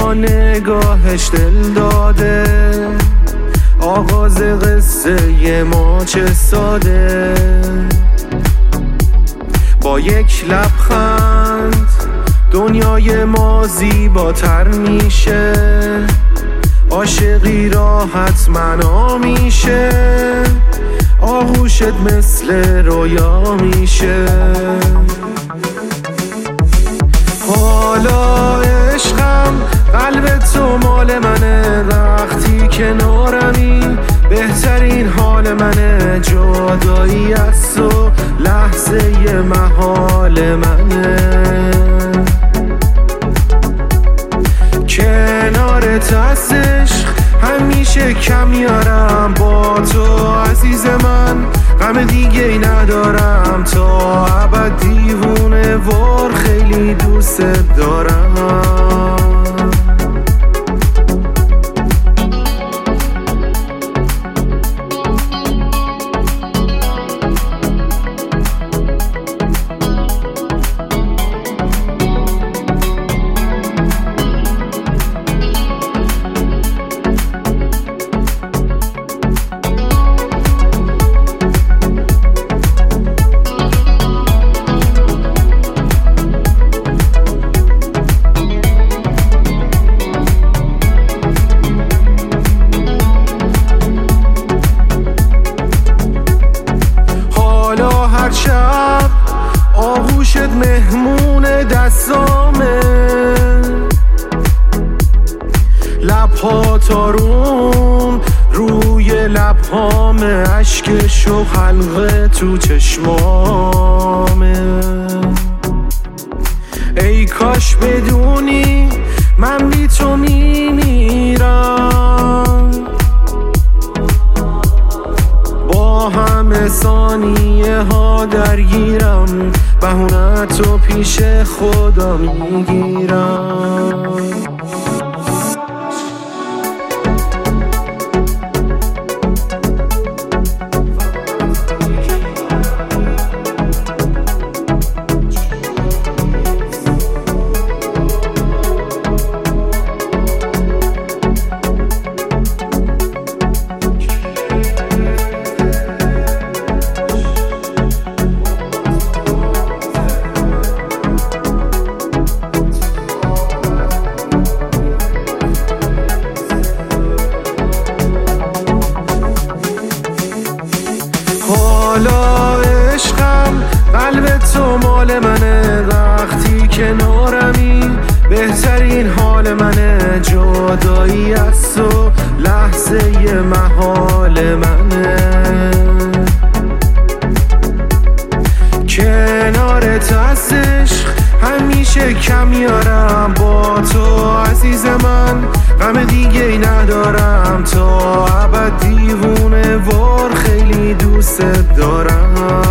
با نگاهش دل داده، آغاز قصه ما چه ساده. با یک لبخند دنیای ما زیباتر میشه، عاشقی را حتما میشه، آغوشت مثل رویا میشه. حالا عشقم قلب تو مال منه، وقتی کنارمی بهترین حال منه، جدایی از تو لحظه محال منه. کنارت از عشق همیشه کم میارم، با تو عزیز من غم دیگه ای ندارم، تا ابد دیوونه وار خیلی دوست دارم. هر شب آغوشت مهمون دستامه، لبها تارون روی لبهامه، اشکش و حلقه تو چشمامه. ای کاش بدونی من بی تو میمیرم، با همه ثانیه ها درگیرم، بهونه‌تو پیش خدا میگیرم. حالا عشقم قلب تو مال منه، وقتی کنارمی بهترین حال منه، جدایی از تو لحظه محال منه. کنارت از عشق همیشه کم میارم، با تو عزیز من غم دیگه ای ندارم، تا ابد دیوونه وار خیلی دوست دارم.